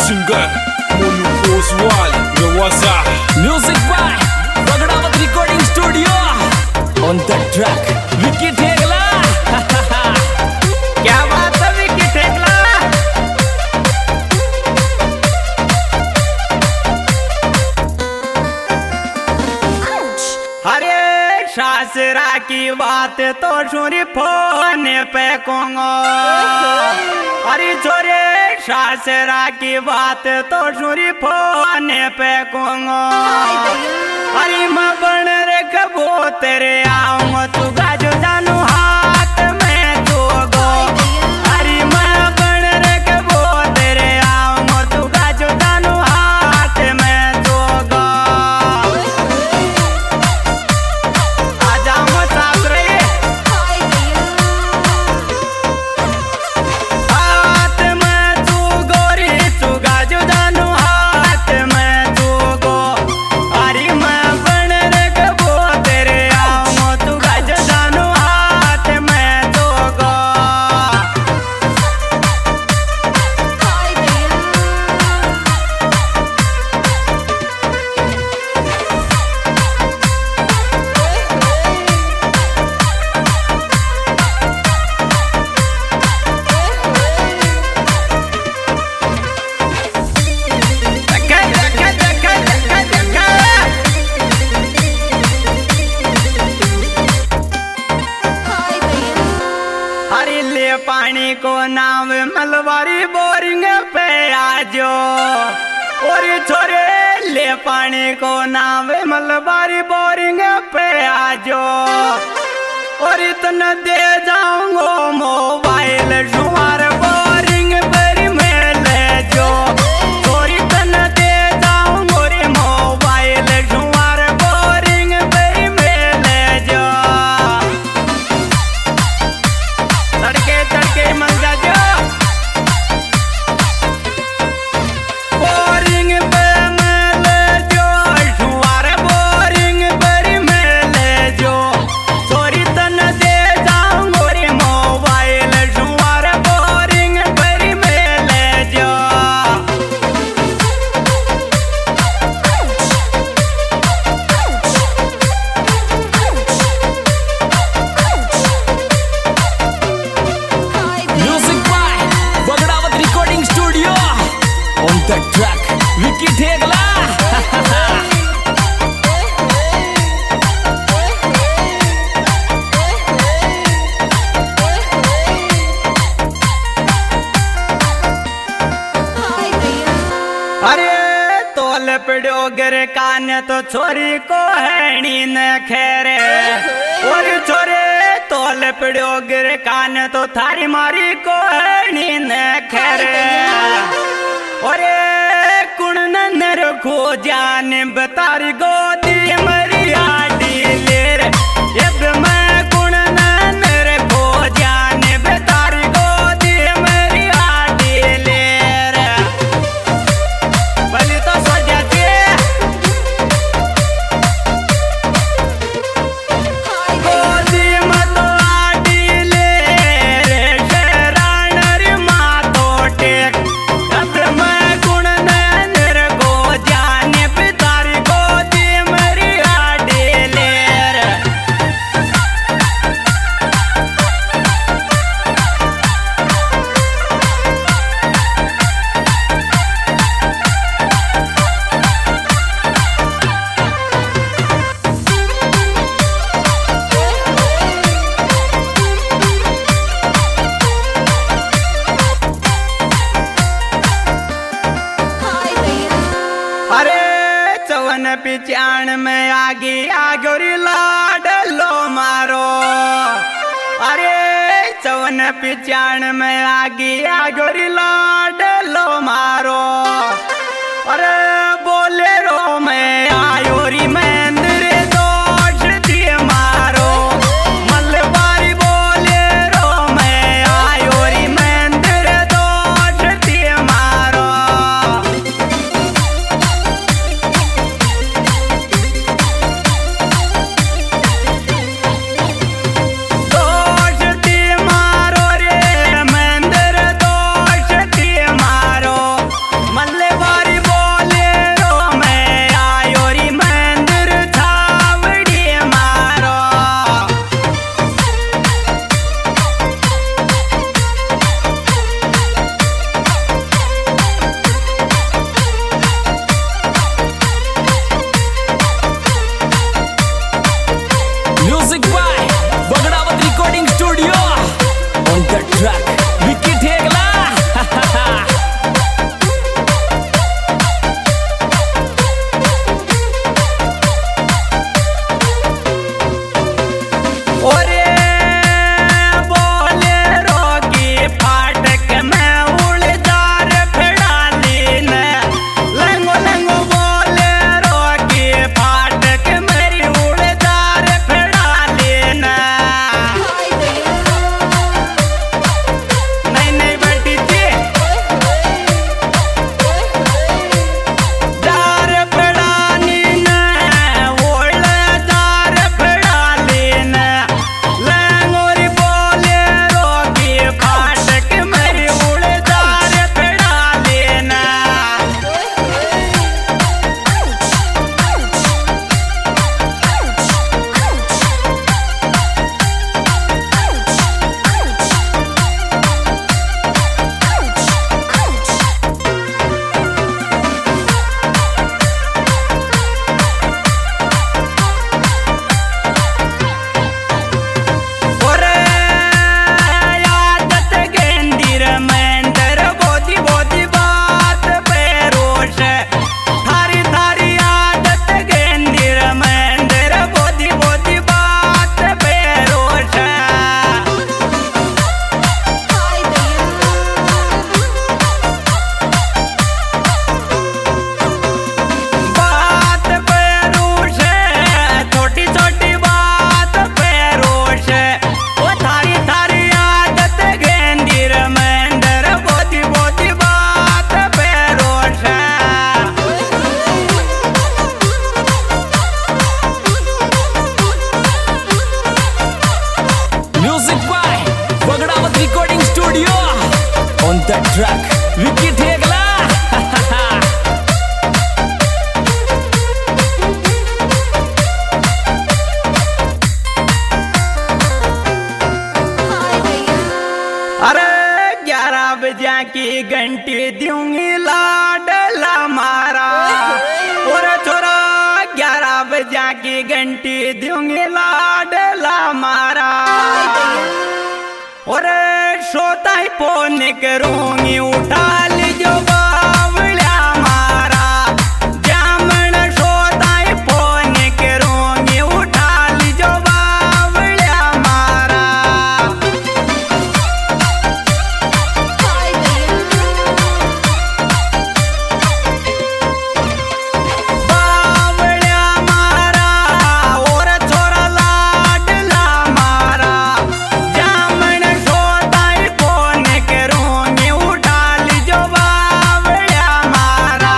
Singer Monu Oswal Rawasa music by Bagdawat recording studio on the track Vicky Thegla क्या बात है विकी ठेगला। अरे शासरा की बात तो छोरी फोन पे कहूंगा। अरे छोरे शासरा की बात तो छोरी फोन पे कहूंगा। अरे मैं बन रखबो तेरे आऊंगा तू गाजो जानू हाथ में जोगो। अरे मैं बन रखबो तेरे आऊंगा तू गाजो जानू हाथ में जोगो। पानी को नाम मलबारी बोरिंग पे आजो। और छोरे ले पानी को नाम मलबारी बोरिंग पे आजो। और इतना दे जाऊंगो मोबाइल शुमार बोरिंग पर में ले जो। और इतना दे जाऊंगो रे मोबाइल शुमार बोरिंग पर में ले जो। तड़के मल जा जो। बोरिंग पे मैं ले जो शुमार बोरिंग पर में ले जो। छोरी तन दे जाऊंगो रे मोबाइल शुमार बोरिंग पर में ले जो। Music by Bagdawat recording studio on the track Vicky Thegla अरे तोल पड़ो गर कान तो छोरी को है नींद खेरे। और छोरे तोल पड़ो गर कान तो थारी मारी को है नींद खेरे। और कुण नर खो जान बतारी गोदी मरी आडी लेर। जब मैं कुण नर खो जान बतारी गोदी मरी आडी लेर। भली तो सो जाती गोदी में तो आडी लेर। शरण रे माँ तो टेक। अब मैं गुण नर को जाने पितारी गोदी मेरी आडी लेर। अरे चवन पिचाण में आगे आगोरी लाडलो मारो। अरे चवन पिचाण में आगे आगोरी लाडलो मारो। अरे बोले रो मैं आयोरी मंदिर दोष दिए मारो। मलबारी बोले रो मैं आयोरी मंदिर दोष दिए मारो। दोष दिए मारो रे मंदिर दोष दिए मारो। मल्ले track, Vicky Thegla. अरे 11 बजे की घंटी दूंगी लाडला मारा। और छोरा 11 बजे की घंटी दूंगी लाडला मारा। और सोता ही फोन करूंगी उठा लीजो बावड़ा मारा। जामन सोता ही फोन करूंगी उठा लीजो बावड़ा मारा। बावड़ा मारा और छोरा लाडला मारा। जामन सोता ही फोन करूंगी उठा लीजो बावड़ा मारा।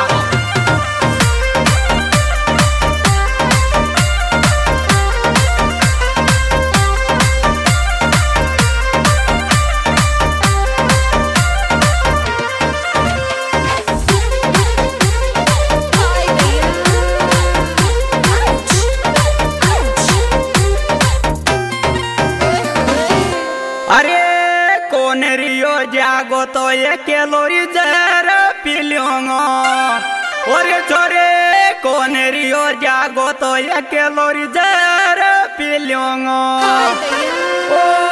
अरे कौन रियो जागो तो ये कैलोरी जहर पी लूंगा। और छोरे कौन रियो जागो तो ये कैलोरी जहर पी लूंगा। ओ